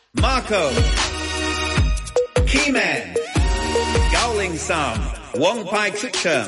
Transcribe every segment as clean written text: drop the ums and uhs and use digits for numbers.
Marco Keyman 903王牌出場。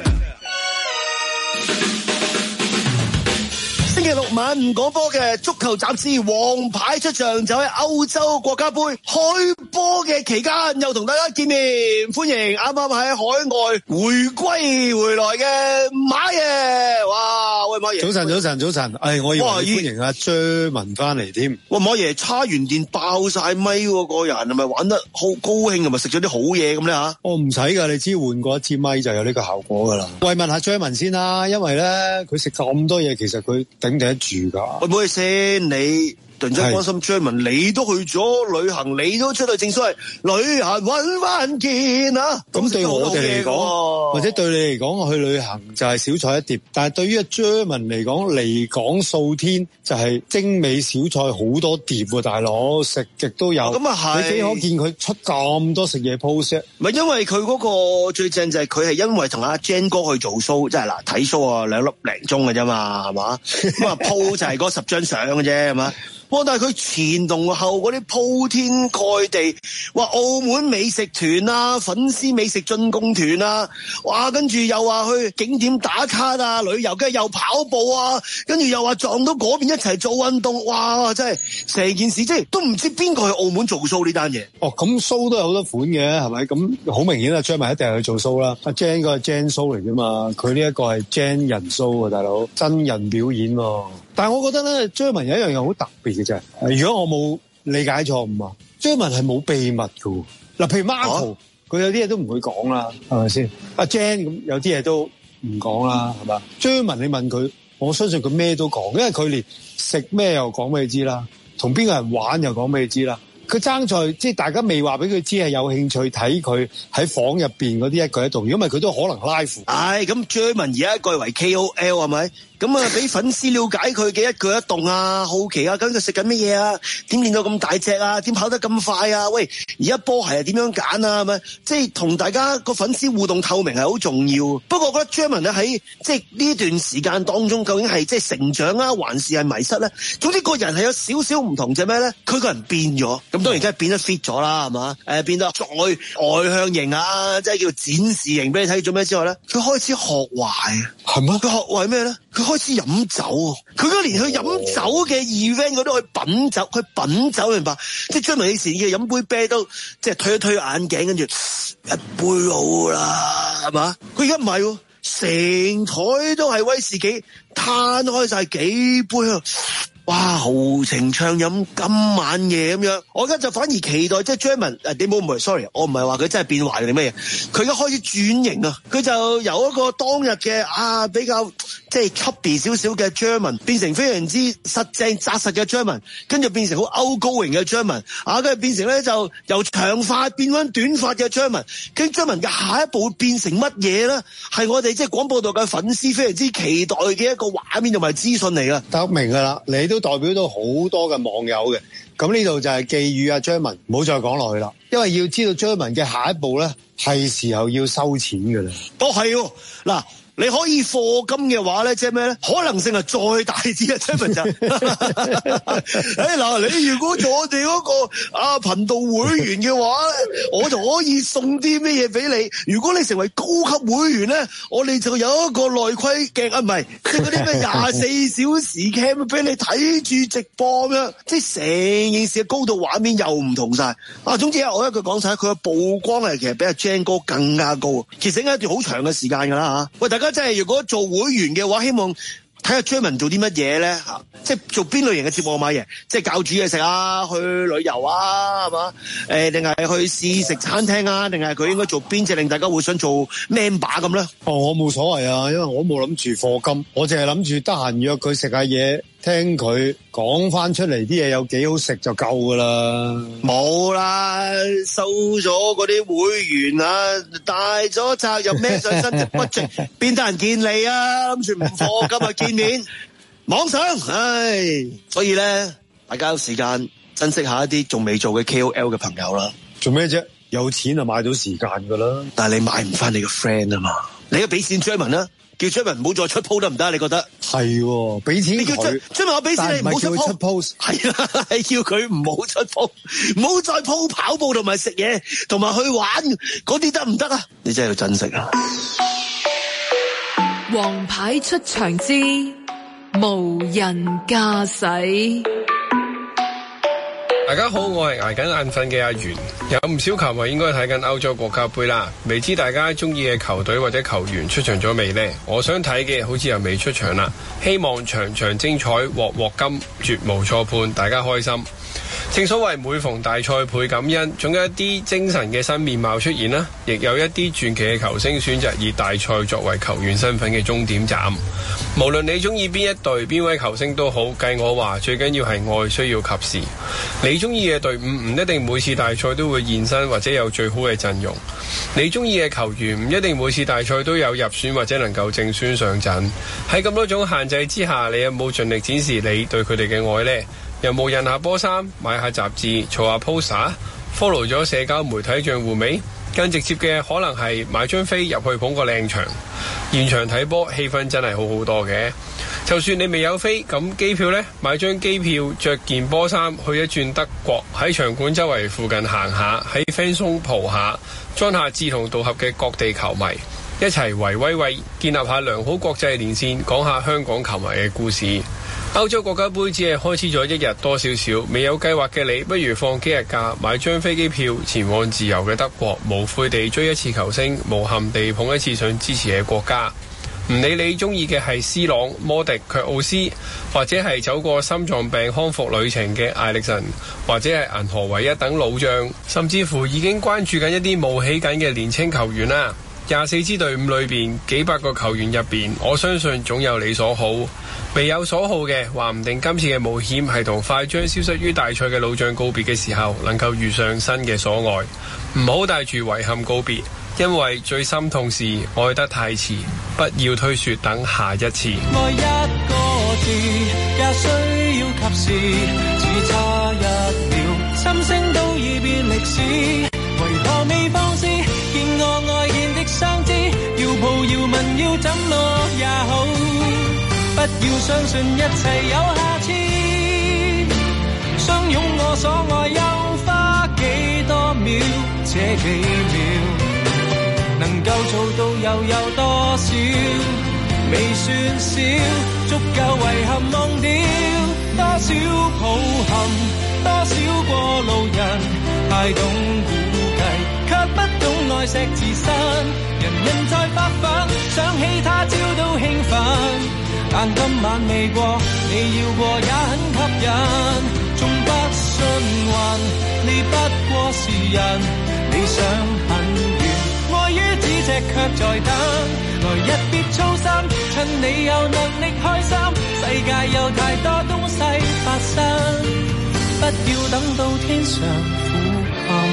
星期六晚唔講波嘅足球雜誌王牌出場，就喺歐洲國家杯開波嘅期間，又同大家見面，歡迎啱啱喺海外回歸回來嘅馬爺。哇，喂馬爺， 早晨，我以為歡迎阿張文翻嚟添。 喂馬爺，叉完電爆晒咪喎，個人係咪玩得好高興，係咪食咗啲好嘢咁咧吓？ 我唔使噶，你只要換過一支咪就有呢個效果噶啦。喂，問下張文先啦，因為咧佢食咁多嘢，其實佢頂得住噶。 喂，唔好意思，你突然間關心張文，你都去咗旅行，你都出去，正所謂旅行搵翻見啊！ 咁對我哋嚟講，或者對你嚟講，我去旅行就係小菜一碟，但係對於阿張文嚟講，離港數天就係精美小菜好多碟喎，大佬食極都有。咁啊係，你幾可見佢出咁多食嘢 post？ 唔係因為佢嗰個最正就係佢係因為同阿 Jen 哥去做 show， 即係嗱睇 show 啊2粒零鐘嘅啫嘛，係嘛？咁啊 po 就係嗰10張相嘅啫，係嘛？但係佢前同後嗰啲鋪天蓋地，話澳門美食團啊，粉絲美食進貢團啊，哇，跟住又話去景點打卡啊，旅遊，跟住又跑步啊，跟住又話撞到嗰邊一齊做運動，哇，真係成件事即係都唔知邊個去澳門做 show 呢單嘢。 哦，咁 show 都有好多款嘅，係咪？咁好明顯啊，張文一定係去做 show 啦。阿 Jen 嗰個 Jen show 嚟啫嘛，佢呢一個係 Jen 人 show 啊，大佬真人表演喎。但係我覺得咧，張文有一樣嘢好特別嘅啫。如果我冇理解錯誤啊，張文係冇秘密㗎。嗱，譬如 Marco，佢有啲嘢都唔會講啦，係咪先？阿 Jen 咁有啲嘢都唔講啦，係嘛？張文你問佢，我相信佢咩都講，因為佢連食咩又講俾你知啦，同邊個人玩又講俾你知啦。佢爭在即係大家未話俾佢知係有興趣睇佢喺房入邊嗰啲一舉一動，如果唔係佢都可能 live。咁張文而家改為 KOL 係咪？咁啊，俾粉絲了解佢嘅一舉一動啊，好奇啊，究竟佢食緊乜嘢啊？點練到咁大隻啊？點跑得咁快啊？喂，而家波鞋係點樣揀啊？係咪？即係同大家個粉絲互動透明係好重要。不過我覺得張文咧喺即係呢段時間當中，究竟係即係成長啊，還是係迷失咧？總之個人係有少少唔同，就係咩咧？佢個人變咗，咁當然梗係變得 fit 咗啦，係嘛？變得再外向型啊，即係叫展示型俾你睇。做咩之外咧？佢開始學壞啊，係咩？佢學壞咩咧？佢開始飲酒，佢嗰年去飲酒嘅 event 嗰啲去品酒，佢品酒明白？即係張文以前嘅飲杯啤都即係推一推眼鏡，跟住一杯好啦，係嘛？佢而家唔係喎，成台都係威士忌，攤開晒幾杯啊！哇，豪情暢飲今晚夜咁樣，我而家就反而期待即係張文你冇誤會 sorry， 我唔係話佢真係變壞定咩嘢，佢而家開始轉型啊，佢就由一個當日嘅比較即係 chubby 少少嘅張文，變成非常之實正紮實嘅張文，跟住變成好outgoing嘅張文，跟住變成咧就由長髮變翻短髮嘅張文，跟住張文嘅下一步會變成乜嘢咧？係我哋即係廣播道嘅粉絲非常之期待嘅一個畫面同埋資訊嚟噶。得明噶啦，你都代表到好多嘅網友嘅，咁呢度就係寄語阿張文，唔好再講落去啦，因為要知道張文嘅下一步咧，係時候要收錢噶啦。係喎，嗱。你可以課金嘅話咧，即係咩咧？可能性係再大啲啊！張文就，嗱，你如果做我哋嗰個頻道會員嘅話，我就可以送啲咩嘢俾你。如果你成為高級會員咧，我哋就有一個內窺鏡唔係，即係嗰啲咩24小時 cam 俾你睇住直播咁樣，即係成件事嘅高度畫面又唔同晒。總之我一句講晒，佢嘅曝光係其實比阿 Jen 哥更加高。其實應該一段好長嘅時間㗎啦嚇。喂，大家真係如果做會員嘅話，希望睇下張文做啲乜嘢咧嚇，即係做邊類型嘅節目買嘢，即係教煮嘢食啊，去旅遊啊，係嘛？定係去試食餐廳啊？定係佢應該做邊隻令大家會想做 member 咁咧？我冇所謂啊，因為我冇諗住課金，我淨係諗住得閒約佢食下嘢。聽佢講翻出嚟啲嘢有幾好食就夠噶啦，冇啦，收咗嗰啲會員啊，大咗責任孭上身就不值，邊得人見你啊？諗住唔課金啊見面，妄想，所以咧，大家有時間珍惜下一啲仲未做嘅 KOL 嘅朋友啦。做咩啫？有錢就買到時間噶啦，但係你買唔翻你個 friend 啊嘛，你都俾錢張文啦。 叫張文唔好再出 post 得唔得？你覺得？ 係，俾錢你叫張文我俾錢你唔好出 post， 係啊，係叫佢唔好出 post， 唔好再 post跑步同埋食嘢同埋去玩嗰啲得唔得啊？你真係要珍惜啊！ 王牌出場之無人駕駛。 大家好，我係挨緊眼瞓嘅阿元。有唔少球迷應該睇緊歐洲國家杯啦，未知大家中意嘅球隊或者球員出場咗未呢？我想睇嘅好似又未出場啦，希望場場精彩，鑊鑊金，絕無錯判，大家開心。正所謂每逢大賽倍感恩，總有一啲精神嘅新面貌出現啦，亦有一啲傳奇嘅球星選擇以大賽作為球員身份嘅終點站。無論你中意邊一隊邊位球星都好，計我話最緊要係愛，需要及時。你中意嘅隊伍唔一定每次大賽都會現身或者有最好嘅陣容，你中意嘅球員唔一定每次大賽都有入選或者能夠正選上陣。喺咁多種限制之下，你有冇盡力展示你對佢哋嘅愛呢？有冇印下波衫、買下雜誌、儲下 poster、follow 咗社交媒體賬戶未？更直接嘅可能係買張飛入去捧個靚場，現場睇波氣氛真係好好多嘅。就算你未有飛，咁機票呢？買張機票，着件波衫去一轉德國，喺場館周圍附近行下，喺 fan zone 蒲下，裝下志同道合嘅各地球迷，一齊圍威喂，建立下良好國際連線，講下香港球迷嘅故事。歐洲國家杯只係開始咗一日多少少，未有計劃嘅你，不如放幾日假，買張飛機票前往自由嘅德國，無悔地追一次球星，無憾地捧一次想支持嘅國家。唔理你中意嘅係 C 朗、摩迪、卻奧斯，或者係走過心臟病康復旅程嘅艾力神，或者係銀河唯一等老將，甚至乎已經關注緊一啲冒起緊嘅年輕球員啦。24支隊伍裏邊，幾百個球員入邊，我相信總有你所好。未有所好嘅，話唔定今次嘅冒險係同快將消失於大賽嘅老將告別嘅時候，能夠遇上新嘅所愛。唔好帶住遺憾告別，因為最心痛是愛得太遲，不要推說等下一次。 愛一個字也需要及時，只差一秒，心聲都已變歷史，為何未放肆？見我愛見的相知，要抱要吻要怎麼也好，不要相信一切有下次，相擁我所愛又花幾多秒，這幾秒能夠做到又有多少？未算少，足夠遺憾忘掉，多少抱憾，多少過路人，太懂估計，卻不懂愛惜自身。人人在發奮，想起他朝都興奮。但今晚未過，你要過也很吸引。縱不信運，你不過是人，理想很遠，愛於咫尺卻在等。來日別操心，趁你有能力開心，世界有太多東西發生，不要等到天上苦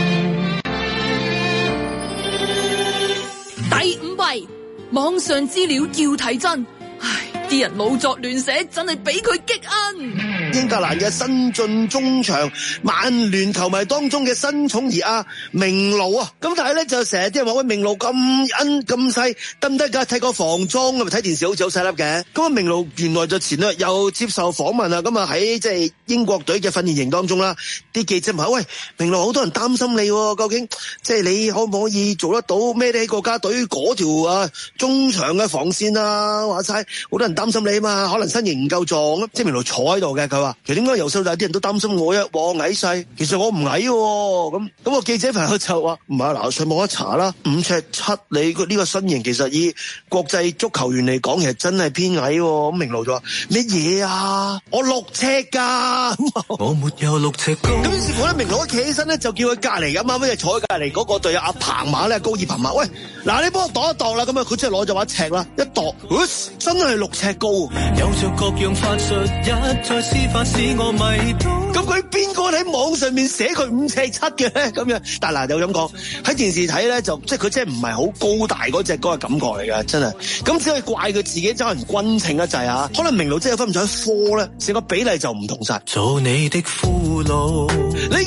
陷。 第5位，網上資料要睇真。啲人老作亂寫，真係俾佢激恩。 英格蘭嘅新晉中場，曼聯球迷當中嘅新寵兒啊，明奴啊，咁但係咧就成日啲人話喂，明奴咁恩咁細得唔得噶？睇個防裝咁咪睇電視好似好細粒嘅。咁啊明奴原來就前兩日又接受訪問啊，咁啊喺即係英國隊嘅訓練營當中啦，啲記者問喂，明奴好多人擔心你，究竟即係你可唔可以做得到孭得起國家隊嗰條啊中場嘅防線啊？話晒好多人擔心你啊嘛，可能身形唔夠壯啊，即係明奴坐喺度嘅。佢話其實點解由細到大啲人都擔心我我矮細，其實我唔矮喎。咁個記者朋友就話唔係嗱，上網一查啦，5尺7，你呢個身形其實以國際足球員嚟講，其實真係偏矮喎。咁明奴就話咩嘢啊？我6尺噶， 我沒有6尺高。 咁於是乎咧，明奴一企起身咧，就叫佢隔離咁啱啱坐喺隔離嗰個隊阿彭馬咧，高爾彭馬，喂，嗱你幫我度一度啦。咁啊，佢即係攞咗把尺啦，一度，真係6尺高。 有着各樣法術，一再施法使我迷倒。 咁佢邊個喺網上面寫佢5尺7嘅咧？咁樣，但係嗱又咁講，喺電視睇咧就即係佢真係唔係好高大嗰隻嗰個感覺嚟㗎，真係。咁只可以怪佢自己真係唔均稱一滯啊！可能明奴真係分唔上科咧，成個比例就唔同晒。 做你的俘虜， 你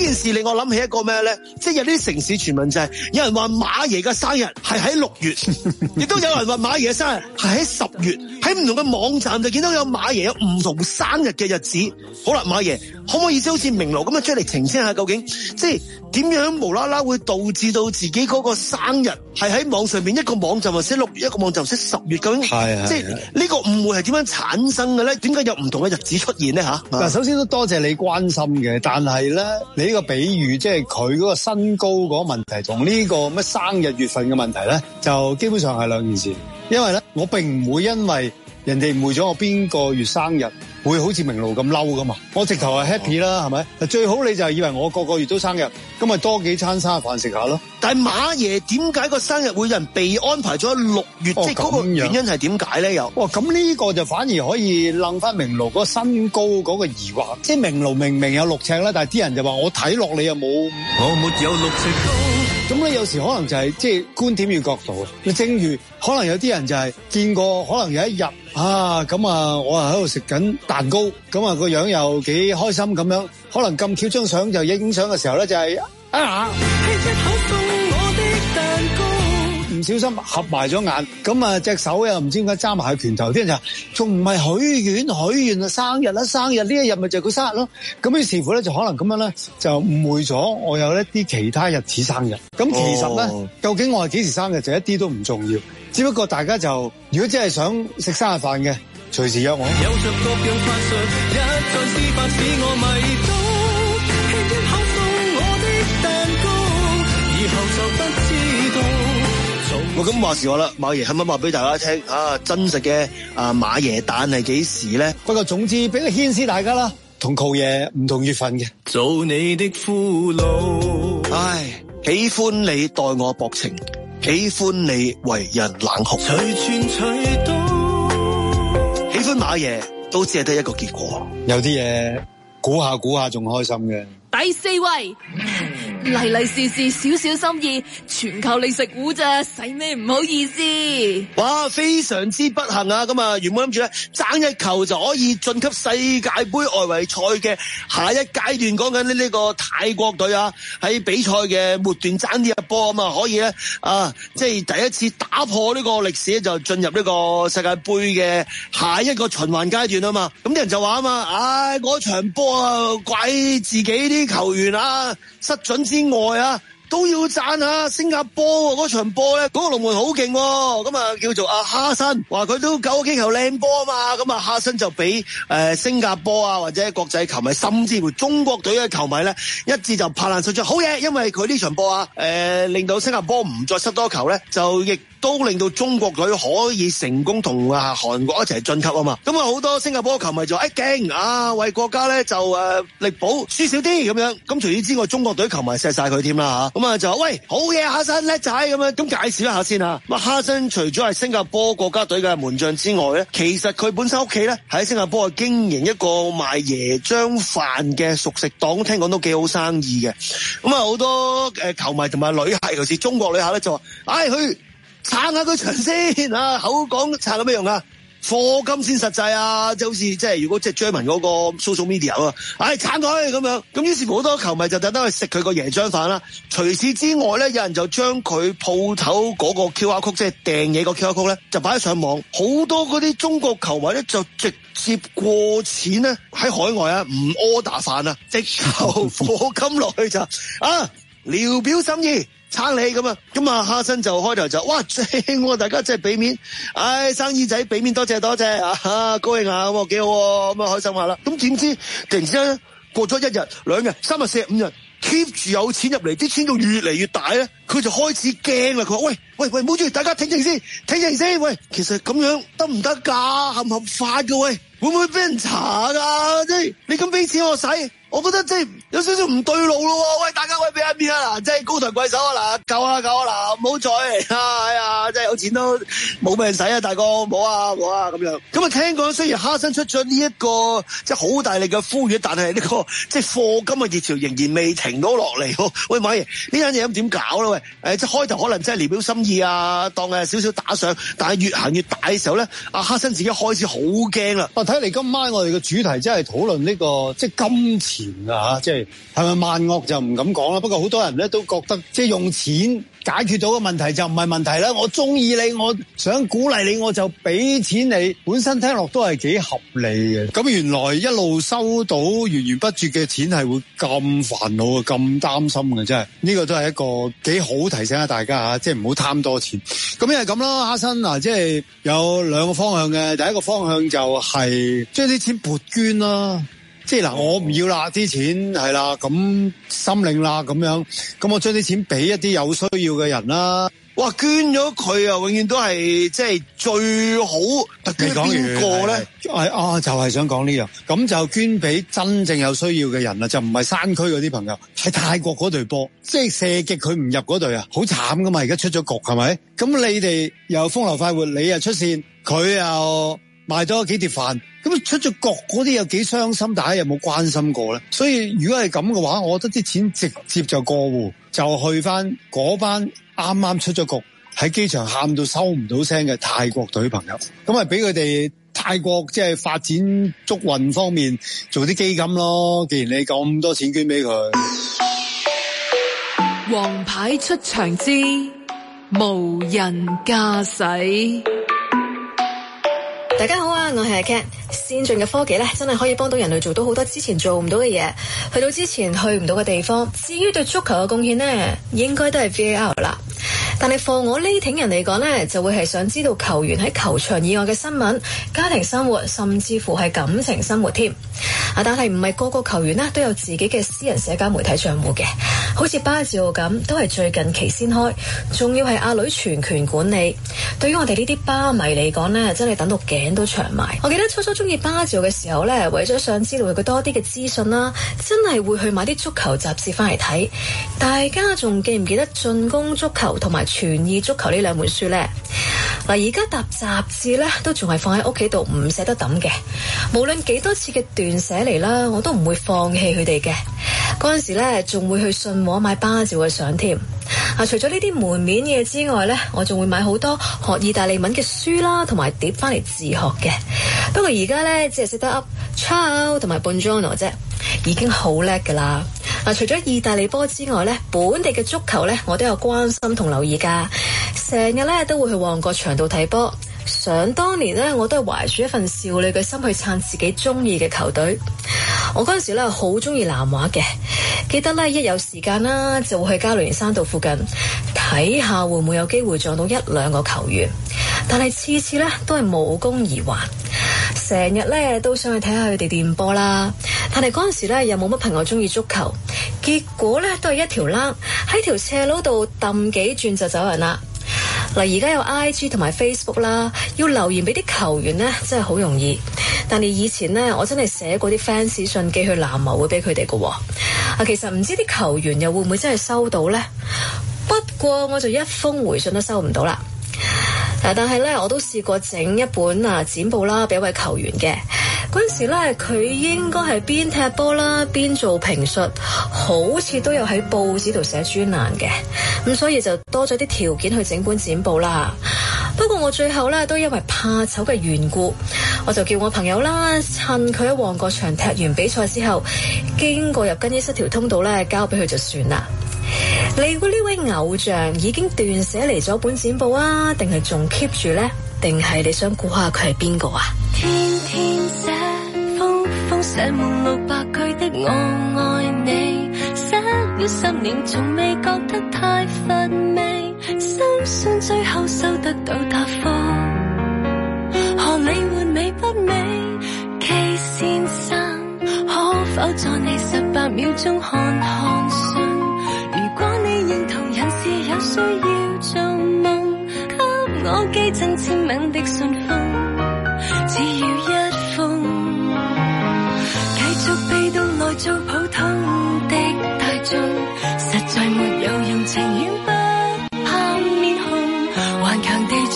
件事令我諗起一個咩咧？即係有啲城市傳聞就係有人話馬爺嘅生日係喺6月，亦都有人話馬爺嘅生日係喺10月。喺唔同嘅網站就見到有馬爺有唔同生日嘅日子。好啦，馬爺可唔可以好似明爐咁樣出嚟澄清下，究竟即係點樣無啦啦會導致到自己嗰個生日係喺網上面一個網站寫6月，一個網站寫10月？究竟係即係呢個誤會係點樣產生嘅咧？點解有唔同嘅日子出現咧？吓， 嗱，首先都多謝你關心嘅，但係咧，你呢個比喻即係佢嗰個身高嗰個問題同呢個乜生日月份嘅問題咧，就基本上係兩件事。因為咧，我並唔會因為人哋誤會咗我邊個月生日，會好似明路咁嬲噶嘛。我直頭係 happy 啦，係咪？最好你就係以為我個個月都生日，咁咪多幾餐生日飯食下咯。 但係馬爺點解個生日會有人被安排咗6月？即係嗰個原因係點解咧？又咁呢個就反而可以楞翻明路嗰個身高嗰個疑惑。即係明路明明有6尺啦，但係啲人就話我睇落你又冇， 我沒有6尺高。 咁咧有時可能就係即係觀點與角度。正如可能有啲人就係見過，可能有一日咁我喺度食緊蛋糕，咁個樣又幾開心咁樣，可能咁巧張相就影相嘅時候咧就係唔小心合埋咗眼，咁隻手又唔知點解揸埋喺拳頭，啲人就仲唔係許願啊，生日啦，生日呢一日咪就係佢生日咯。咁於是乎咧就可能咁樣咧就誤會咗我有一啲其他日子生日。咁其實咧究竟我係幾時生日就一啲都唔重要，只不過大家就如果真係想食生日飯嘅，隨時約我。有着各樣法術，一再施法使我迷倒，輕輕口送我的蛋糕，以後就不知道。 咁話時話啦，馬爺係咪話俾大家聽真實嘅馬爺誕係幾時咧？ 不過總之俾個牽絲大家啦，同寇爺唔同月份嘅。 做你的俘虜， 唉，喜歡你待我薄情，喜歡你為人冷酷， 隨傳隨到。 喜歡馬爺都只係得一個結果， 有啲嘢估下仲開心嘅。 第4位，利是事少少心意，全靠你食糊咋，使咩唔好意思？ 哇，非常之不幸啊！咁啊，原本諗住咧爭一球就可以晉級世界盃外圍賽嘅下一階段，講緊呢個泰國隊喺比賽嘅末段爭呢一波可以咧即係第一次打破呢個歷史，就進入呢個世界盃嘅下一個循環階段啊嘛。咁啲人就話嗰場波怪自己啲球員失準之外都要讚下新加坡嗰場波咧，嗰個龍門好勁，咁叫做哈森，話佢都救幾球靚波嘛，咁哈森就俾新加坡或者國際球迷，甚至乎中國隊嘅球迷咧，一致就拍爛手掌，好嘢，因為佢呢場波令到新加坡唔再失多球咧，就亦都令到中國隊可以成功同韓國一齊晉級啊嘛，咁好多新加坡球迷就勁為國家咧就力保輸少啲咁樣，咁除此之外，中國隊球迷錫晒佢添啦吓。咁就喂，好嘢，哈森叻仔咁樣，咁介紹一下先啊。咁哈森除咗係新加坡國家隊嘅門將之外咧，其實佢本身屋企咧喺新加坡經營一個賣椰漿飯嘅熟食檔，聽講都幾好生意嘅。咁好多球迷同埋旅客，尤其是中國旅客咧就話，去撐下佢場先口講撐有咩用啊？課金先實際即係好似即係如果即係 Jerman 嗰個 social media 撐佢咁樣，咁於是乎好多球迷就特登去食佢個椰漿飯啦。除此之外咧，有人就將佢鋪頭嗰個 QR code， 即係訂嘢個 QR code 咧，就擺上網。好多嗰啲中國球迷咧就直接過錢咧喺海外唔 order 飯直頭課金落去就聊表心意。撐你咁啊！哈森就開頭就哇正喎，大家真係俾面，生意仔俾面，多謝高興下咁幾好咁開心下啦。咁點知突然之間過咗1日、2日、3日、4日、5日 ，keep 住有錢入嚟，啲錢仲越嚟越大咧，佢就開始驚啦。佢話喂，唔好住，大家聽靜先。喂，其實咁樣得唔得㗎？合唔合法㗎？喂，會唔會俾人查㗎？即係你咁俾錢我使？我覺得即係有少少唔對路咯，喂，大家俾一面即係高抬貴手救下唔好再嚟即係有錢都冇命使啊，大哥，冇啊咁樣。咁啊，聽講雖然哈森出咗呢一個即係好大力嘅呼籲，但係呢個即係課金嘅熱潮仍然未停到落嚟。喂，馬爺，呢單嘢咁點搞咧？喂，即係開頭可能真係聊表心意啊，當係少少打賞，但係越行越大嘅時候咧，阿哈森自己開始好驚啦。 睇嚟今晚我哋嘅主題真係討論呢個即係金錢啊，即係咪萬惡就唔敢講啦。不過好多人咧都覺得即係用錢解決到嘅問題就唔係問題啦。我中意你，我想鼓勵你，我就俾錢你，本身聽落都係幾合理嘅。咁原來一路收到源源不絕嘅錢係會咁煩惱啊，咁擔心嘅，真係呢個都係一個幾好提醒下大家吓，即係唔好貪多錢。咁因為咁啦，哈森嗱，即係有兩個方向嘅。第一個方向就係將啲錢撥捐啦。即係嗱，我唔要啦，啲錢係啦，咁心領啦，咁樣，咁我將啲錢俾一啲有需要嘅人啦。 哇，捐咗佢啊，永遠都係即係最好。捐邊個咧？ 係就係想講呢樣，咁就捐俾真正有需要嘅人啦，就唔係山區嗰啲朋友，係泰國嗰隊波，即係射極佢唔入嗰隊啊，好慘噶嘛，而家出咗局係咪？咁你哋又風流快活，你又出線，佢又賣咗幾碟飯，咁出咗局嗰啲有幾傷心，大家有冇關心過咧？所以如果係咁嘅話，我覺得啲錢直接就過戶，就去翻嗰班啱啱出咗局喺機場喊到收唔到聲嘅泰國隊朋友，咁咪俾佢哋泰國即係發展足運方面做啲基金咯。既然你咁多錢捐俾佢， 王牌出場之無人駕駛。 大家好啊，我係 Cat。先進嘅科技咧，真係可以幫到人類做到好多之前做唔到嘅嘢，去到之前去唔到嘅地方。至於對足球嘅貢獻呢，應該都係 VAR 啦。但係for我呢挺人嚟講呢，就會係想知道球員喺球場以外嘅新聞、家庭生活，甚至乎係感情生活添。但係唔係個個球員呢都有自己嘅私人社交媒體賬戶嘅，好似巴治奧咁，都係最近期先開，仲要係阿女全權管理。對於我哋呢啲巴迷嚟講呢，真係等到頸都長埋。我記得初初中意巴治奧嘅時候呢，為咗想知道佢多啲嘅資訊啦，真係會去買啲足球雜誌翻嚟睇。大家仲記唔記得進攻足球同埋傳意足球呢兩本書呢？嗱，而家沓雜誌呢都仲係放喺屋企度唔捨得抌嘅，無論幾多次嘅斷捨離啦，我都唔會放棄佢哋嘅。嗰陣時呢仲會去信和買巴治奧嘅相添。除咗呢啲門面嘢之外呢，我仲會買好多學意大利文嘅書啦，同埋碟翻嚟自學嘅。不過而家呢，只係識得 up ciao 同埋 buongiorno 啫，已經好叻噶啦。除咗意大利波之外呢，本地嘅足球呢，我都有關心同留意噶。成日呢都會去旺角場度睇波。想當年呢，我都係懷住一份少女嘅心去撐自己中意嘅球隊。我嗰陣時呢好中意南華嘅，記得呢一有時間啦，就會去加路連山道附近睇下會唔會有機會撞到一兩個球員，但係次次呢都係無功而還。成日呢都想去睇下佢哋練波啦，但係嗰陣時呢又冇乜朋友中意足球，結果呢都係一條躝喺條斜路度揼幾轉就走人啦。嗱，而家有 IG 同埋 Facebook 啦，要留言俾啲球員呢真係好容易。但係以前呢，我真係寫過啲 fans 信寄去南華會俾佢哋嘅。其實唔知啲球員又會唔會真係收到呢？不過我就一封回信都收唔到啦。但係呢，我都試過整一本剪報啦，俾一位球員嘅。嗰陣時呢，佢應該係邊踢波啦，邊做評述，好似都有喺報紙度寫專欄嘅。咁所以就多咗啲條件去整本剪報啦。不過我最後呢，都因為怕醜嘅緣故，我就叫我朋友啦，趁佢喺旺角場踢完比賽之後，經過入更衣室條通道呢，交俾佢就算啦。你估呢位偶像已經斷捨離咗本剪報啊，定係仲 keep 住呢？定係你想估下佢係邊個啊？ 天天寫封封寫滿600句的我愛你，寫了10年從未覺得太乏味，心酸最後收得到答覆，何理換美不美？K 先生可否在你18秒鐘看看信？如果你認同人是有需要做夢，給我寄贈簽名的信封，只要一封，繼續被動來做普通的大眾，實在沒有用，情願不怕面紅，頑強地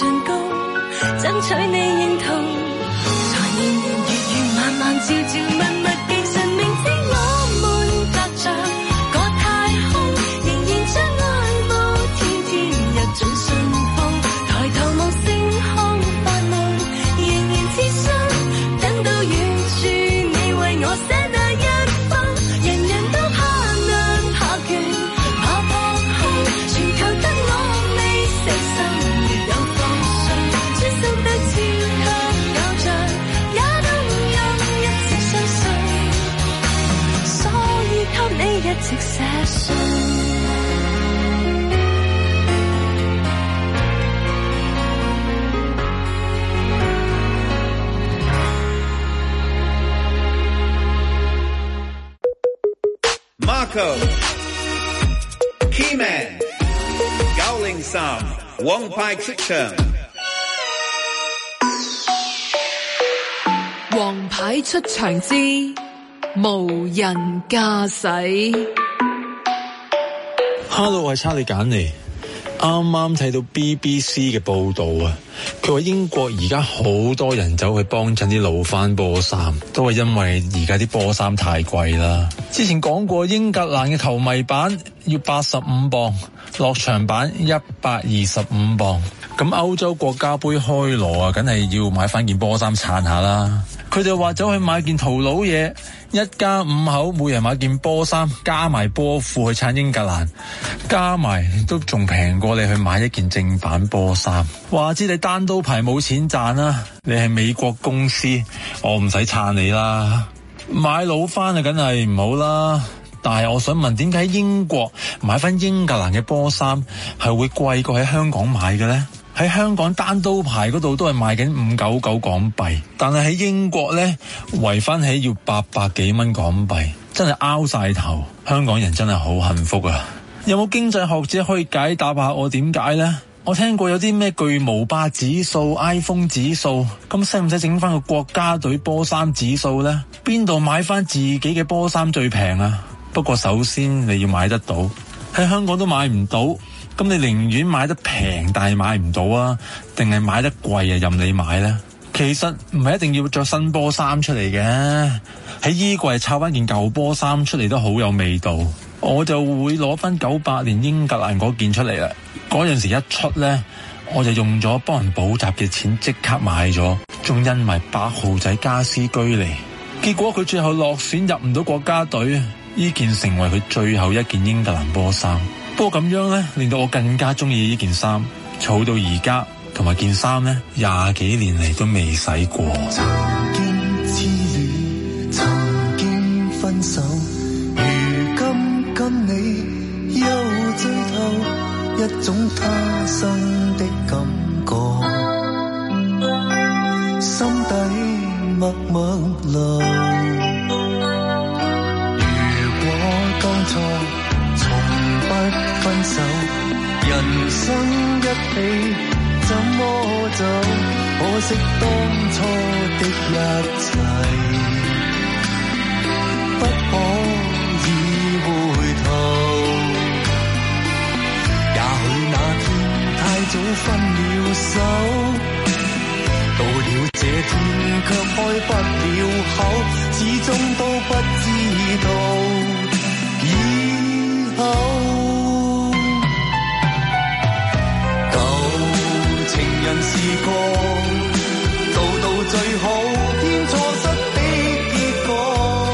信。 Marco Keyman 903王牌出場， 王牌出場之無人駕駛。 Hello， 我係查理簡尼。啱啱睇到 BBC 嘅報導啊，佢話英國而家好多人走去幫襯啲老番波衫，都係因為而家啲波衫太貴啦。之前講過英格蘭嘅球迷版要85磅，落場版125磅。咁歐洲國家杯開鑼啊，梗係要買翻件波衫撐下啦。佢哋話走去買件淘佬嘢，一家5口每人買件波衫，加埋波褲去撐英格蘭，加埋都仲平過你去買一件正版波衫。話知你單刀牌冇錢賺啦，你係美國公司，我唔使撐你啦。買老番啊，梗係唔好啦。但係我想問，點解英國買翻英格蘭嘅波衫係會貴過喺香港買嘅呢？喺香港單刀牌嗰度都係賣緊599港幣，但係喺英國呢，圍翻起要800幾蚊港幣，真係拗晒頭。香港人真係好幸福啊！有冇經濟學者可以解答下我點解呢？我聽過有啲咩巨無霸指數、iPhone 指數，咁使唔使整翻個國家隊波衫指數呢？邊度買翻自己嘅波衫最平啊？不過首先你要買得到，喺香港都買唔到，咁你寧願買得平但係買唔到啊，定係買得貴啊任你買呢？其實唔係一定要着新波衫出嚟嘅，喺衣櫃抄翻件舊波衫出嚟都好有味道。我就會攞翻98年英格蘭嗰件出嚟啦。嗰陣時一出呢，我就用咗幫人補習嘅錢即刻買咗，仲印埋8號仔加斯居尼。結果佢最後落選入唔到國家隊，呢件成為佢最後一件英格蘭波衫。不過咁樣呢，令到我更加中意呢件衫，儲到而家，同埋件衫呢20幾年嚟都未洗過。 曾經痴戀，曾經分手，如今跟你又醉透，一種他生的感覺，心底默默流。如果當初從不分手，人生一起怎麼走？可惜當初的一切不可以回頭。也許那天太早分了手，到了這天卻開不了口，始終都不知道以後。情人是個到最好天錯失的結果，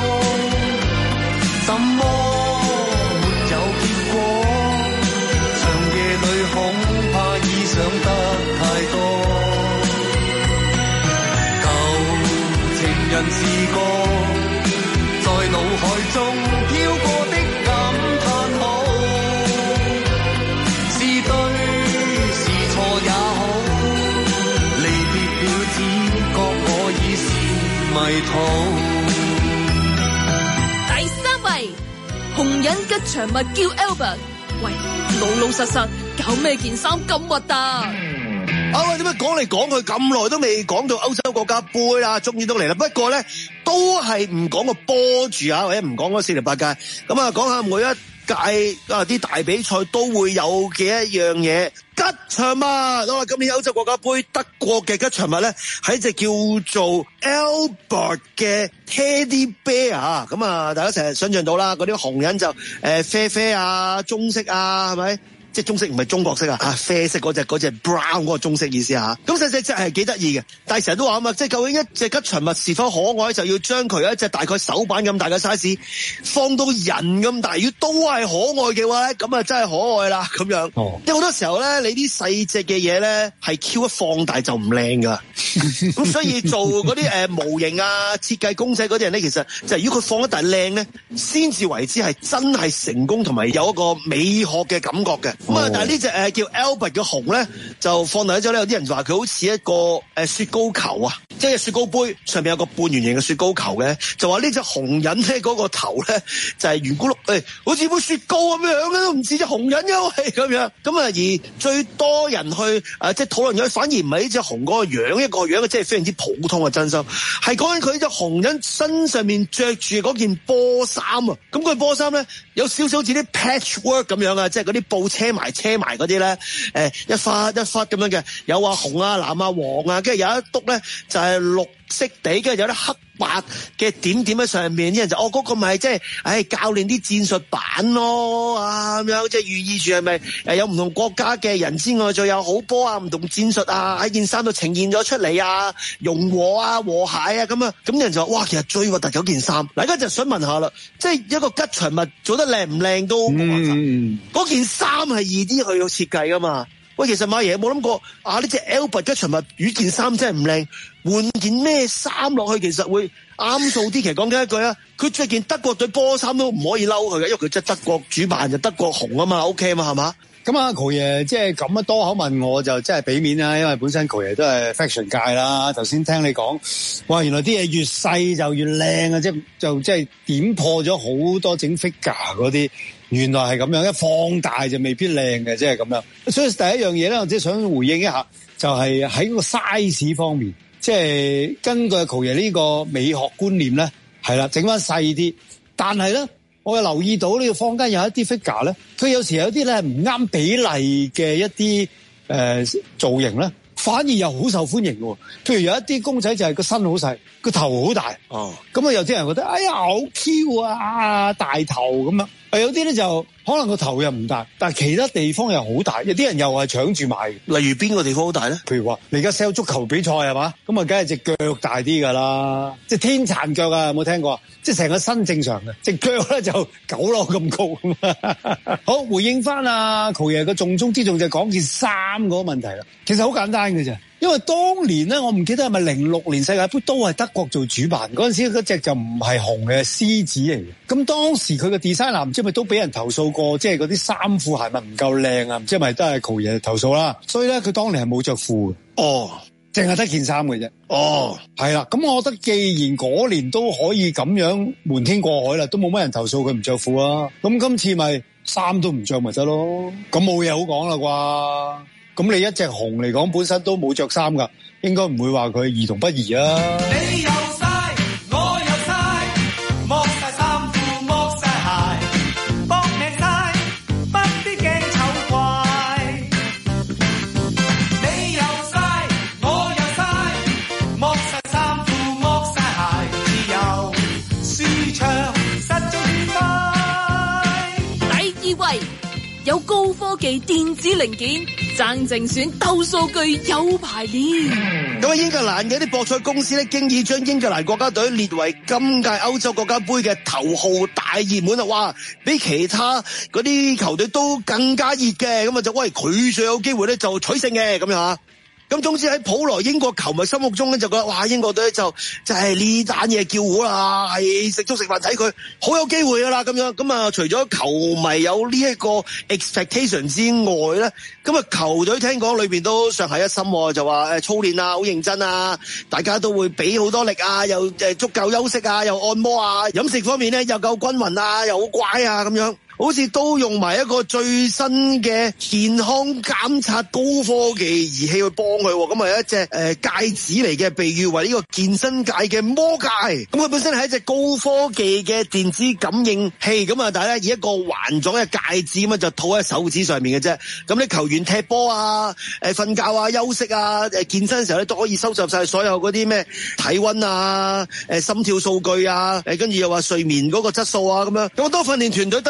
怎麼沒有結果？長夜裏恐怕已想得太多。舊情人是個在腦海中飄過的感嘆號，是對是錯也好， 第3位，紅人吉祥物叫 Albert。喂，老實實搞咩件衫咁核突？ 喂，點解講嚟講去咁耐都未講到歐洲國家杯啦？終於都嚟啦，不過咧都係唔講個波住啊，或者唔講嗰48屆，咁啊講下每一屆啲大比賽都會有嘅一樣嘢，吉祥物。今年歐洲國家杯德國嘅吉祥物咧，係一隻叫做 Albert 嘅 Teddy Bear 啊。咁啊，大家成日想象到啦，嗰啲紅人就啡啡啊、棕色啊，係咪？ 即係棕色唔係中國色啊，啡色嗰隻 brown 嗰個棕色意思啊。咁細隻係幾得意嘅，但係成日都話啊嘛，即係究竟一隻吉祥物是否可愛，就要將佢一隻大概手板咁大嘅 size 放到人咁大，如果都係可愛嘅話咧，咁啊真係可愛啦咁樣。因為好多時候咧，你啲細隻嘅嘢咧係 Q 一放大就唔靚噶，咁所以做嗰啲模型啊、設計公仔嗰啲人咧，其實就係如果佢放得大靚咧，先至為之係真係成功同埋有一個美學嘅感覺嘅。咁啊，但係呢隻叫 Albert 嘅熊咧，就放大咗咧，有啲人就話佢好似一個雪糕球啊，即係雪糕杯上面有個半圓形嘅雪糕球嘅，就話呢隻熊人咧嗰個頭咧就係圓咕碌，好似杯雪糕咁樣嘅，都唔似隻熊人嘅咁樣。咁啊，而最多人去即係討論咗，反而唔係呢隻熊嗰個樣，一個樣即係非常之普通嘅真心，係講緊佢呢隻熊人身上面着住嗰件波衫啊。咁佢波衫咧有少少似啲 patchwork 咁樣啊，即係嗰啲布車埋嗰啲咧，一忽一忽咁樣嘅，有紅啊、藍啊、黃啊，跟住有一篤咧就係綠色地，跟住有啲黑白嘅點點喺上面，啲人就嗰個咪即係教練啲戰術版咯啊，咁樣，即係寓意住係咪有唔同國家嘅人之外，仲有好波啊、唔同戰術啊喺件衫度呈現咗出嚟啊，融和啊、和諧啊咁啊，咁啲人就話哇，其實最核突嗰件衫，嗱，而家就想問下啦，即係一個吉祥物做得靚唔靚都冇辦法，嗰件衫係易啲去設計噶嘛。喂，其實馬爺有冇諗過呢隻 Albert 吉祥物與件衫真係唔靚，換件咩衫落去其實會啱數啲。其實講緊一句啊，佢着件德國隊波衫都唔可以嬲佢嘅，因為佢真係德國主辦就德國紅啊嘛 ，OK 啊嘛，係嘛？ 咁啊，球爺即係咁多口問我就真係俾面啦，因為本身球爺都係 fashion 界啦。頭先聽你講，哇，原來啲嘢越細就越靚啊！即係點破咗好多整 figure 嗰啲。原來係咁樣，一放大就未必靚嘅，即係咁樣。所以第一樣嘢咧，我即係想回應一下，就係喺個 size 方面，即係根據球爺呢個美學觀念咧，係啦，整翻細啲。但係咧，我又留意到呢個坊間有一啲 figure 咧，佢有時有啲咧唔啱比例嘅一啲造型咧，反而又好受歡迎嘅。譬如有一啲公仔就係個身好細，個頭好大。咁啊有啲人覺得哎呀好 Q 啊，大頭咁樣。有啲咧就可能個頭又唔大，但係其他地方又好大。有啲人又係搶住買。例如邊個地方好大咧？譬如話你而家 sell 足球比賽係嘛？咁啊，梗係隻腳大啲噶啦，即係天殘腳啊！有冇聽過？即係成個身正常嘅，隻腳咧就9樓咁高。好，回應翻啊，球爺嘅重中之重就係講件衫嗰個問題啦。其實好簡單嘅啫。因為當年咧，我唔記得係咪06年世界盃都係德國做主辦，嗰陣時嗰隻就唔係紅嘅獅子嚟嘅。咁當時佢嘅 designer 唔知係咪都俾人投訴過，即係嗰啲衫褲鞋襪唔夠靚啊，唔知係咪都係球爺投訴啦。所以咧，佢當年係冇着褲嘅，淨係得件衫嘅啫。係啦。咁我覺得既然嗰年都可以咁樣瞞天過海啦，都冇乜人投訴佢唔着褲啊。咁今次咪衫都唔着咪得咯。咁冇嘢好講啦啩。咁你一隻熊嚟講，本身都冇着衫噶，應該唔會話佢兒童不宜啊。 你又晒，我又晒，剝晒衫褲，剝晒鞋，搏命晒，不必驚醜怪。你又晒，我又晒，剝晒衫褲，剝晒鞋，自由舒暢，實在愉快。 第2位有高科技電子零件。爭正選鬥數據有排練。 咁啊，英格蘭嘅啲博彩公司咧，經已將英格蘭國家隊列為今屆歐洲國家杯嘅頭號大熱門啊！哇，比其他嗰啲球隊都更加熱嘅，咁啊就喂佢最有機會咧就取勝嘅咁樣啊！咁總之喺普羅英國球迷心目中咧就覺得哇，英國隊就係呢單嘢叫好啦，係食粥食飯睇佢好有機會噶啦咁樣。咁啊，除咗球迷有呢一個 expectation 之外咧，咁啊球隊聽講裏邊都上下一心，就話操練啊好認真啊，大家都會俾好多力啊，又足夠休息啊，又按摩啊，飲食方面咧又夠均勻啊，又好乖啊咁樣。好似都用埋一個最新嘅健康監察高科技儀器去幫佢，咁係一隻戒指嚟嘅，被譽為呢個健身界嘅魔戒。咁佢本身係一隻高科技嘅電子感應器，咁啊，但係咧以一個環狀嘅戒指咁啊，就套喺手指上面嘅啫。咁啲球員踢波啊、瞓覺啊、休息啊、健身嘅時候咧，都可以收集晒所有嗰啲咩體溫啊、心跳數據啊，跟住又話睡眠嗰個質素啊咁樣。咁多訓練團隊得到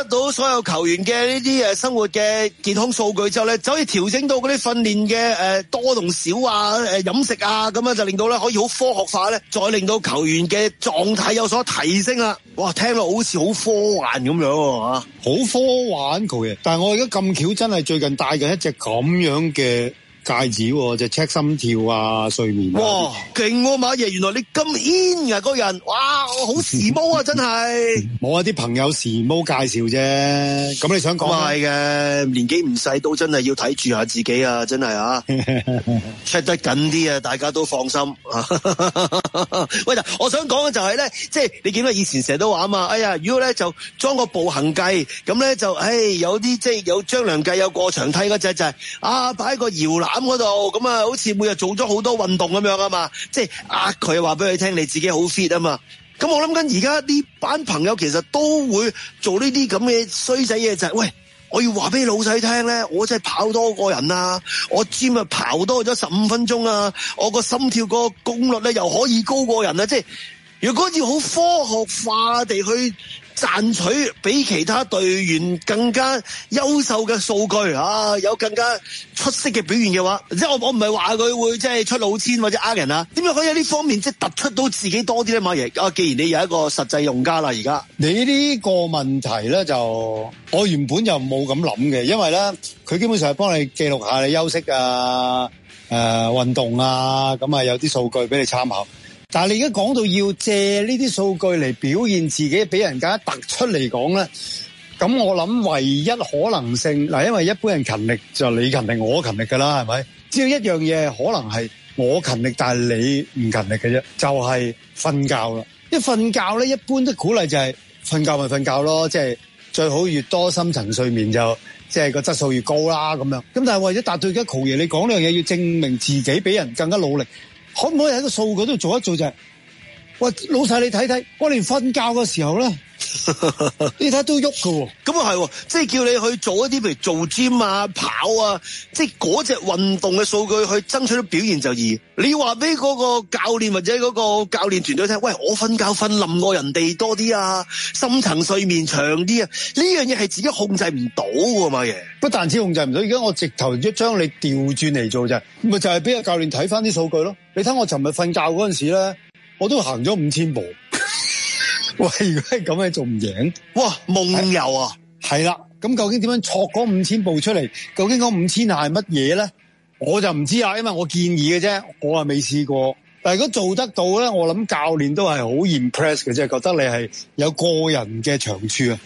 所有球員嘅呢啲生活嘅健康數據之後咧，就可以調整到嗰啲訓練嘅多同少啊，飲食啊，咁樣就令到咧可以好科學化咧，再令到球員嘅狀態有所提升啦。哇，聽落好似好科幻咁樣喎，好科幻佢嘅。但係我而家咁巧真係最近戴緊一隻咁樣嘅戒指，就 check 心跳啊、睡眠啊。 哇，勁喎馬爺，原來你咁 in 㗎個人，哇，好時髦啊真係。 冇一啲朋友時髦介紹啫，咁你想講？ 係嘅，年紀唔細都真係要睇住下自己啊，真係啊，check 得緊啲啊，大家都放心。喂，我想講嘅就係咧，即係你見到以前成日都話啊嘛，哎呀，如果咧就裝個步行計，咁咧就，有啲即係有張良計有過牆梯嗰隻就係擺個搖籃嗰度，咁啊，好似每日做咗好多運動咁樣啊嘛，即係佢話俾佢聽你自己好 fit 啊嘛。咁我諗緊而家呢班朋友其實都會做呢啲咁嘅衰仔嘢，就係喂，我要話俾老細聽咧，我真係跑多個人啊，我 gym 啊跑多咗15分鐘啊，我個心跳個功率咧又可以高過人啊，即係如果要好科學化地去賺取比其他隊員更加優秀嘅數據啊，有更加出色嘅表現嘅話，即係我唔係話佢會即係出老千或者呃人啊，點樣可以喺呢方面即係突出到自己多啲咧？馬爺，既然你有一個實際用家啦，而家你呢個問題咧，就我原本就冇咁諗嘅，因為咧佢基本上係幫你記錄下你休息啊、運動啊，咁啊有啲數據俾你參考。但係你而家講到要借呢啲數據嚟表現自己，俾人家突出嚟講咧，咁我諗唯一可能性嗱，因為一般人勤力就你勤力我勤力噶啦，係咪？只有一樣嘢可能係我勤力，但係你唔勤力嘅啫，就係瞓覺啦。因為瞓覺咧，一般都鼓勵就係瞓覺咪瞓覺咯，即係最好越多深層睡眠就即係個質素越高啦咁樣。咁但係為咗達到而家爺你講呢樣嘢，要證明自己比人更加努力。可唔可以喺個數據度做一做就係，喂老細你睇睇，我連瞓覺嘅時候咧，你睇都喐㗎喎。咁啊係，即係叫你去做一啲譬如做 gym 啊、跑啊，即係嗰隻運動嘅數據去爭取到表現就易。你話俾嗰個教練或者嗰個教練團隊聽，喂我瞓覺瞓冧過人哋多啲啊，深層睡眠長啲啊，呢樣嘢係自己控制唔到㗎嘛嘢。不但止控制唔到，而家我直頭將你調轉嚟做就係俾個教練睇翻啲數據咯。你睇我尋日瞓覺嗰陣時咧，我都行咗5000步。喂，如果係咁樣仲唔贏？哇，夢遊啊！係啦，咁究竟點樣戳嗰5000步出嚟？究竟嗰5000係乜嘢咧？我就唔知啦，因為我建議嘅啫，我啊未試過。但係如果做得到咧，我諗教練都係好 impress 嘅啫，覺得你係有個人嘅長處啊！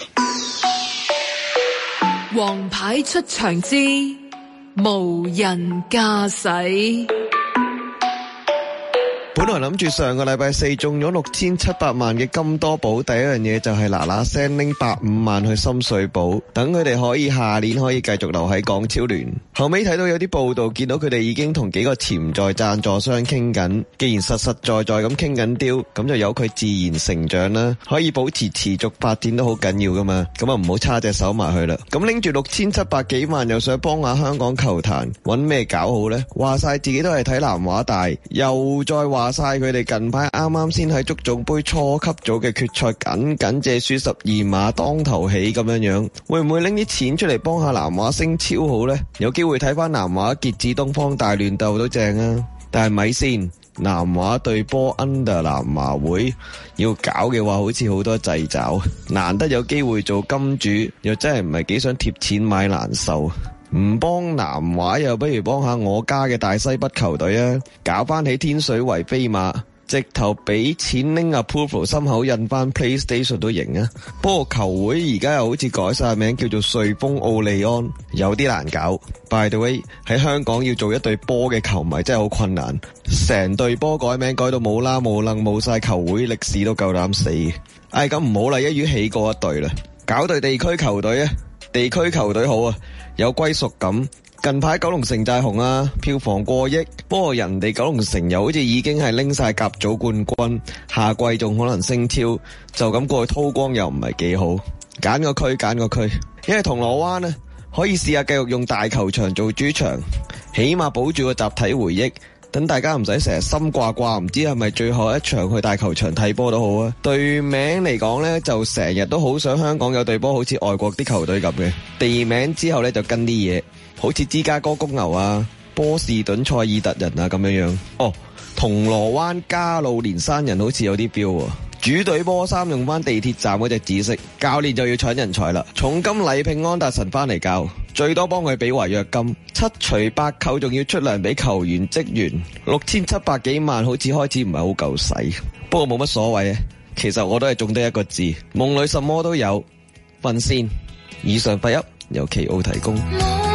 王牌出場之無人駕駛。 本來諗住上個禮拜4中咗6700萬嘅金多寶，第一樣嘢就係嗱嗱聲拎85萬去深水埗，等佢哋可以下年可以繼續留喺港超聯。後尾睇到有啲報道，見到佢哋已經同幾個潛在贊助商傾緊，既然實實在在咁傾緊雕，咁就由佢自然成長啦，可以保持持續發展都好緊要噶嘛，咁啊唔好叉隻手埋去啦。咁拎住6700幾萬又想幫下香港球壇，搵咩搞好呢？話晒自己都係睇南華大，又再話晒佢哋近排啱啱先喺足總杯初級組嘅決賽僅借輸12碼當頭起咁樣，會唔會拎啲錢出嚟幫下南華升超好呢？有機會睇翻南華傑志東方大亂鬥都正啊！但係咪先，南華對波 under 南華會要搞嘅話，好似好多掣肘，難得有機會做金主，又真係唔係幾想貼錢買難受。唔幫南華又不如幫下我家嘅大西北球隊啊，搞翻起天水圍飛馬，直頭俾錢拎 approval 心口印翻 PlayStation 都贏啊！不過球會而家又好似改晒名叫做瑞豐奧利安，有啲難搞。By the way， 喺香港要做一隊波嘅球迷真係好困難，成隊波改名改到冇啦冇楞冇晒球會歷史都夠膽死。咁唔好啦，一於起過一隊啦，搞隊地區球隊啊！地區球隊好啊，有歸屬感。近排九龍城寨紅啊，票房過億，不過人哋九龍城又好似已經係拎晒甲組冠軍，下季仲可能升超，就咁過去叨光又唔係幾好。揀個區，因為銅鑼灣呢可以試下繼續用大球場做主場，起碼保住個集體回憶。 等大家唔使成日心掛掛，唔知係咪最後一場去大球場睇波都好啊。隊名嚟講呢，就成日都好想香港有隊波好似外國啲球隊咁嘅。地名之後呢，就跟啲嘢，好似芝加哥公牛啊、波士頓賽爾特人啊咁樣樣。哦，銅鑼灣加路連山人好似有啲標喎。主隊波衫用翻地鐵站嗰隻紫色，教練就要搶人才啦。重金禮聘安達臣翻嚟教，最多幫佢俾違約金，7除8扣，仲要出糧俾球員職員，6700幾萬，好似開始唔係好夠使。不過冇乜所謂啊，其實我都係中得一個字，夢裏什麼都有，瞓先。以上發音由奇奧提供。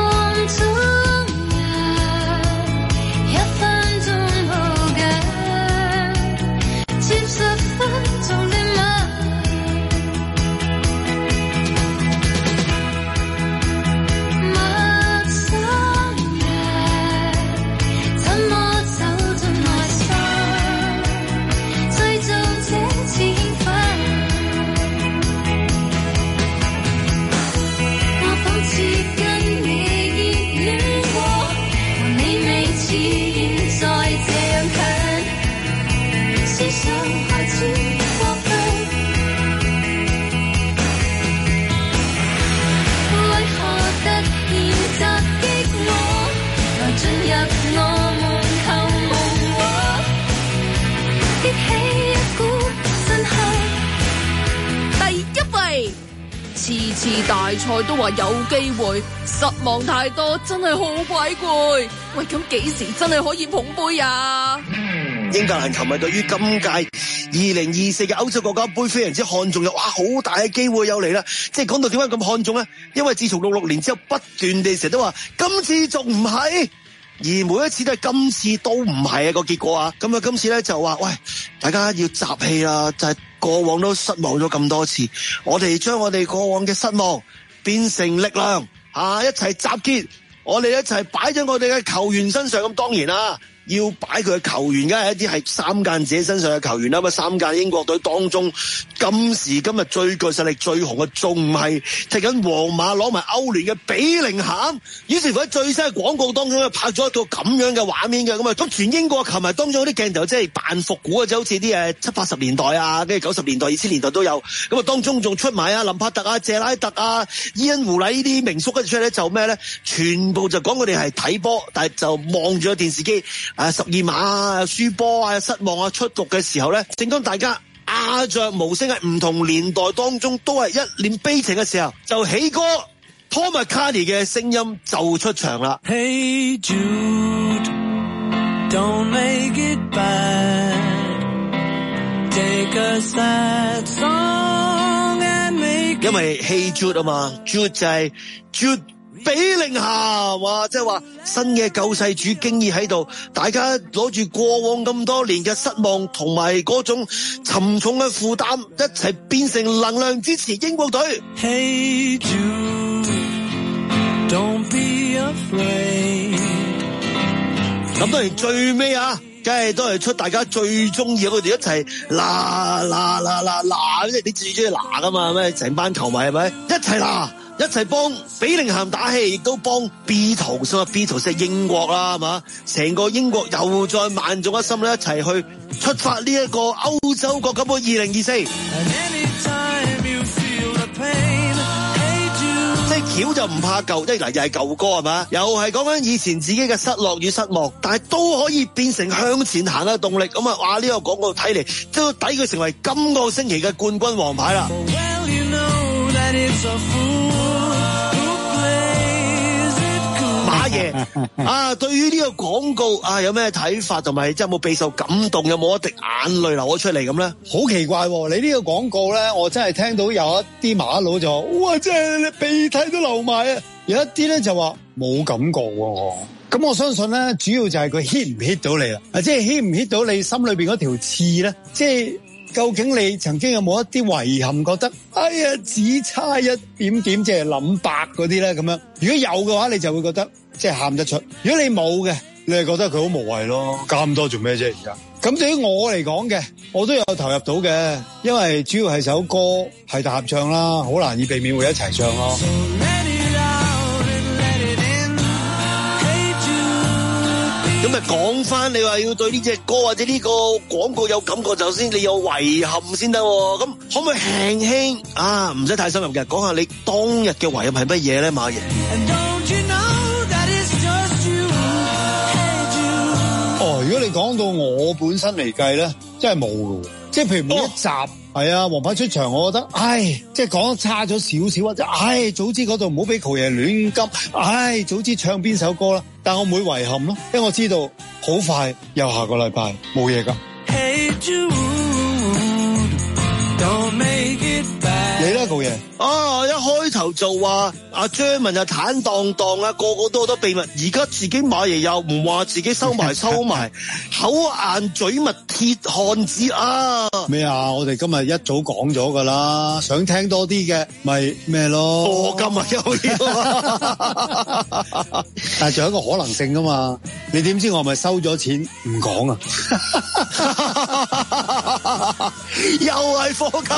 次次大賽都話有機會，失望太多，真係好鬼攰。喂，咁幾時真係可以捧杯啊？ 英格蘭琴日對於今屆2024嘅歐洲國家杯非常之看重，哇，好大嘅機會又嚟啦！即係講到點解咁看重咧？因為自從66年之後，不斷地成日都話今次仲唔係，而每一次都係今次都唔係啊個結果啊！咁啊，今次咧就話喂，大家要集氣啦，就係過往都失望咗咁多次，我哋將我哋過往嘅失望變成力量，一齊集結，我哋一齊擺喺我哋嘅球員身上。咁當然啦，要擺佢嘅球員，梗係一啲係3屆自己身上嘅球員啦。咁3屆英國隊當中，今時今日最具實力、最紅嘅，仲唔係踢緊皇馬攞埋歐聯嘅比寧咸？於是乎喺最新嘅廣告當中咧，拍咗一個咁樣嘅畫面嘅。咁全英國球迷當中嗰啲鏡頭即係扮復古啊，就好似啲70、80年代啊，跟住90年代、2000年代都有。咁啊，當中仲出埋林柏特啊、謝拉特啊、伊恩胡禮呢啲名宿，跟住出嚟咧就咩咧？全部就講佢哋係睇波，但係就望住個電視機。12碼啊，輸波啊，失望啊，出局嘅時候咧，正當大家鴉雀無聲喺唔同年代當中都係一臉悲情嘅時候，就起歌 Paul McCartney 嘅聲音就出場啦。 Hey Jude, don't make it bad. Take a sad song and make it... 因為 Hey Jude 啊嘛 ，Jude 就係 Jude。比寧咸話，即係話新嘅救世主經已喺度，大家攞住過往咁多年嘅失望同埋嗰種沉重嘅負擔，一齊變成能量支持英國隊。 Hey Jude, don't be afraid。 咁當然最尾梗係都係出大家最中意，佢哋一齊嗱，即係你最中意嗱噶嘛？咩成班球迷係咪一齊嗱？一齊幫比寧咸打氣，亦都幫 Beatles， Beatles 係英國啦，係嘛？成個英國又再萬眾一心咧，一齊去出發呢一個歐洲國家杯2024。即係橋就唔怕舊，即係嗱又係舊歌係嘛？又係講緊以前自己嘅失落與失望，但係都可以變成向前行嘅動力。咁啊，哇！呢個廣告睇嚟都抵佢成為今個星期嘅冠軍王牌啦。馬爺對於呢個廣告有咩睇法，同埋即係有冇備受感動，有冇一滴眼淚流咗出嚟咁咧？ 好奇怪喎！你呢個廣告咧，我真係聽到有一啲馬佬就話：哇！真係你鼻涕都流埋啊！有一啲咧就話冇感覺喎。咁我相信咧，主要就係佢 hit 唔 hit 到你啦，即係 hit 唔 hit 到你心裏邊嗰條刺咧，即係。究竟你曾經有冇一啲遺憾，覺得哎呀只差一點點，即係諗白嗰啲咧咁樣？如果有嘅話，你就會覺得即係喊得出；如果你冇嘅，你係覺得佢好無謂咯，加咁多做咩啫？而家咁對於我嚟講嘅，我都有投入到嘅，因為主要係首歌係大合唱啦，好難以避免會一齊唱咯。 咁咪講翻，你話要對呢隻歌或者呢個廣告有感覺，就先你有遺憾先得。咁可唔可以輕輕啊？唔使太深入嘅，講下你當日嘅遺憾係乜嘢咧，馬爺？ 哦，如果你講到我本身嚟計咧，真係冇嘅，即係譬如每一集係啊，黃牌出場，我覺得，即係講得差咗少少或者，早知嗰度唔好俾球爺亂急，早知唱邊首歌啦。但我唔會遺憾咯，因為我知道好快又下個禮拜冇嘢噶。Hey Jude, don't make it bad. 你咧，球爺？ 一開頭就話阿張文又坦蕩蕩啊，個個都好多秘密。而家自己馬爺又唔話自己收埋，口硬嘴密鐵漢子啊！ 咩啊？我哋今日一早講咗噶啦，想聽多啲嘅咪咩咯？ 今日又要， 但係仲有一個可能性噶嘛？你點知我係咪收咗錢唔講啊？ 又係課金。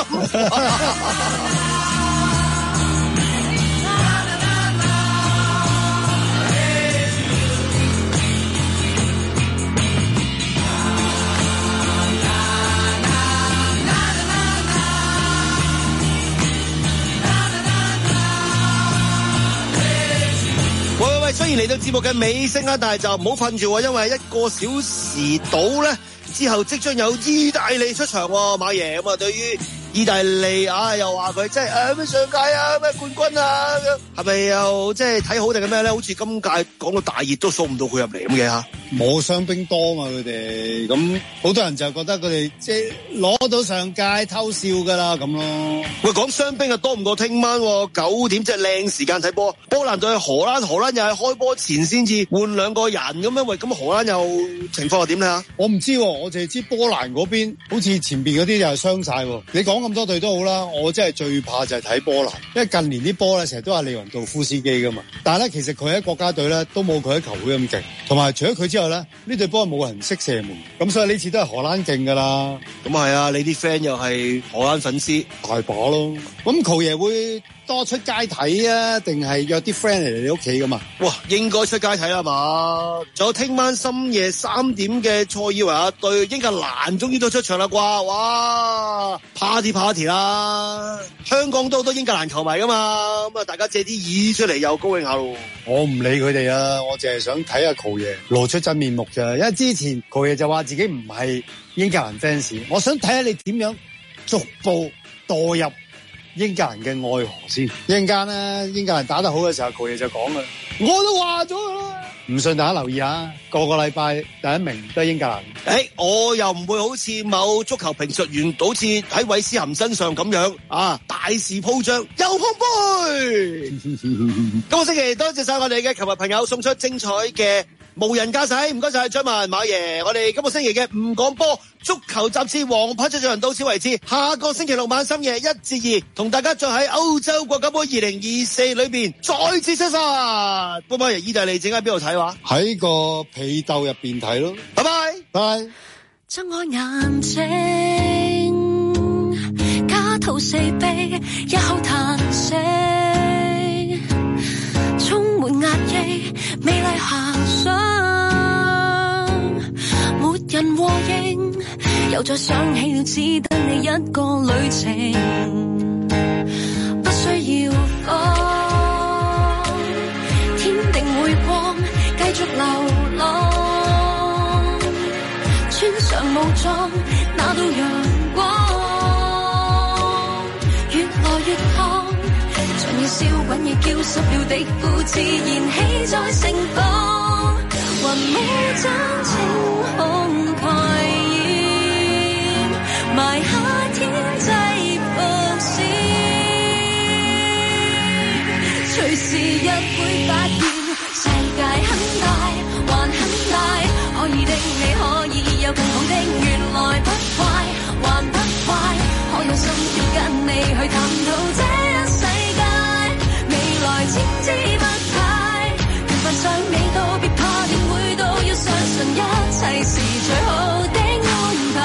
喂，雖然嚟到節目嘅尾聲啦，但係就唔好瞓住，因為1個小時到咧之後，即將有意大利出場喎，馬爺。咁啊，對於意大利又話佢即係咩上屆咩冠軍啊，係咪又即係睇好定係咩咧？好似今屆講到大熱都數唔到佢入嚟咁嘅吓。 冇傷兵多嘛，佢哋咁好多人就覺得佢哋即係攞到上屆偷笑噶啦咁咯。 喂，講傷兵啊，多唔過聽晚9點即係靚時間睇波。波蘭對荷蘭，荷蘭又係開波前先至換2個人咁樣。喂，咁荷蘭又情況係點咧？ 我唔知，我淨係知波蘭嗰邊好似前邊嗰啲又係傷晒。你講咁多隊都好啦，我真係最怕就係睇波蘭，因為近年啲波咧成日都係利雲道夫斯基噶嘛。但係咧，其實佢喺國家隊咧都冇佢喺球會咁勁，同埋除咗佢之後咧，呢隊波冇人識射門，咁所以呢次都係荷蘭勁噶啦。 咁係啊，你啲 friend 又係荷蘭粉絲， 大把咯。咁球爺會多出街睇啊，定係約啲 friend 嚟你屋企噶嘛？ 哇，應該出街睇啦嘛。仲有聽晚深夜3點嘅塞爾維亞對英格蘭終於都出場啦啩！哇 ，party 啦！香港都好多英格蘭球迷噶嘛，咁啊大家借啲意出嚟又高興下咯。 我唔理佢哋啊，我淨係想睇下球爺露出真面目咋，因為之前球爺就話自己唔係英格蘭 fans， 我想睇下你點樣逐步墮入英格蘭嘅愛河先。一陣間咧，英格蘭打得好嘅時候，球爺就講啦，我都話咗啦。唔信大家留意下，個禮拜第一名都係英格蘭。 我又唔會好似某足球評述員，好似喺韋斯咸身上咁樣大肆鋪張又碰杯。今個星期多謝晒我哋嘅球迷朋友送出精彩嘅無人駕駛，唔該晒張文馬爺。我哋今個星期嘅唔講波足球雜誌黃牌出場到此為止，下個星期6晚深夜1至2同大家再喺歐洲國家杯2024裏邊再次出發。波馬爺，意大利整喺邊度睇話？ 喺個被竇入邊睇咯。 拜拜， 拜。 睜開眼睛，家徒四壁，一口嘆息，充滿壓抑，美麗遐想，沒人和應，又再想起了只得你一個旅程，不需要講，天定會光，繼續流浪，穿上武裝，拿到陽光，越來越燙，像要燒滾已焦濕了的褲，自然氣在盛放，雲霧將晴空蓋掩，埋下天際伏線，隨時日會發現世界很大，還很大，可以的你可以有更好的，原來不壞，還不壞，可有心跳跟你去探討這一世界，未來千姿百態，緣分尚未到，別怕定會到，要相信一切是最好的安排。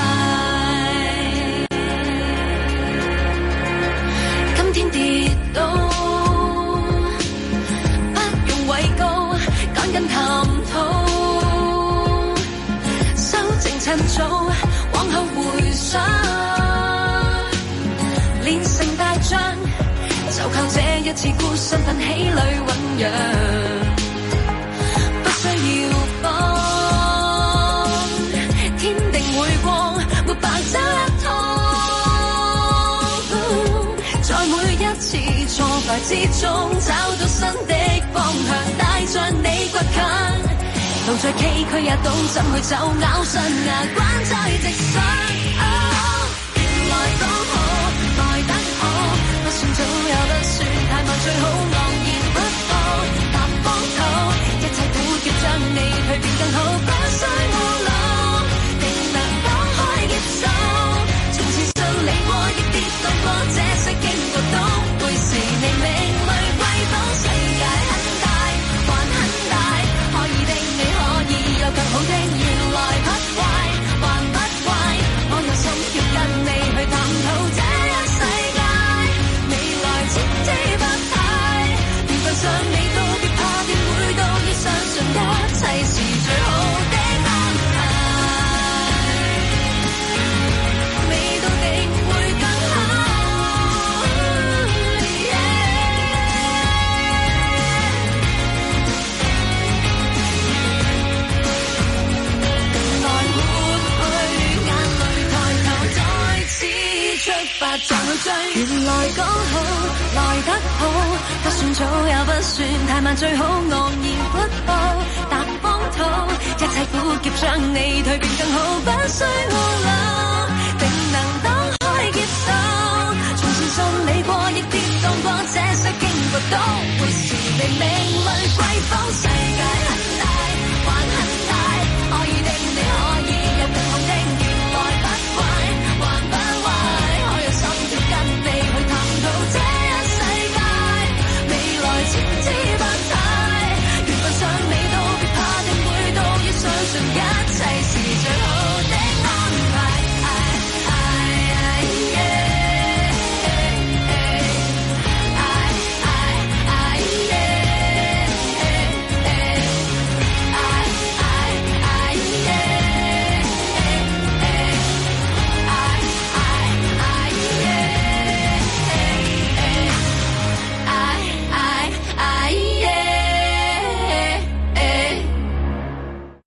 今天跌倒，不用畏高，趕緊探討。 趁早往後回想，練成大將，就靠這一次孤身奮起裏醞釀，不需要慌，天定會光，沒白走一趟。在每一次挫敗之中找到新的方向，帶着你倔強，路再崎嶇也懂怎去走，咬上牙關再直上。原來都好，來得好，不算早也不算太慢，最好昂然不放，踏荒土，一切苦澀將你蛻變更好，不需懊惱，定能當開劫手。從前順利過亦跌宕過，這些經過都會是你命裏瑰寶。世界很大，還很大，可以的你可以有更好的，原來不壞，還不壞，我有心要跟你去探討這一世界，未來千姿百態，緣分上未到別怕，便會到，要相信一切是最好的安排，未到定會更好。再去追，原來剛好來得好，不算早也不算太慢，最好昂然不步踏荒土，一切苦澀將你蛻變更好，不需懊惱，定能當開劫手。從前順利過亦跌宕過，這些經過都會是你命裏瑰寶。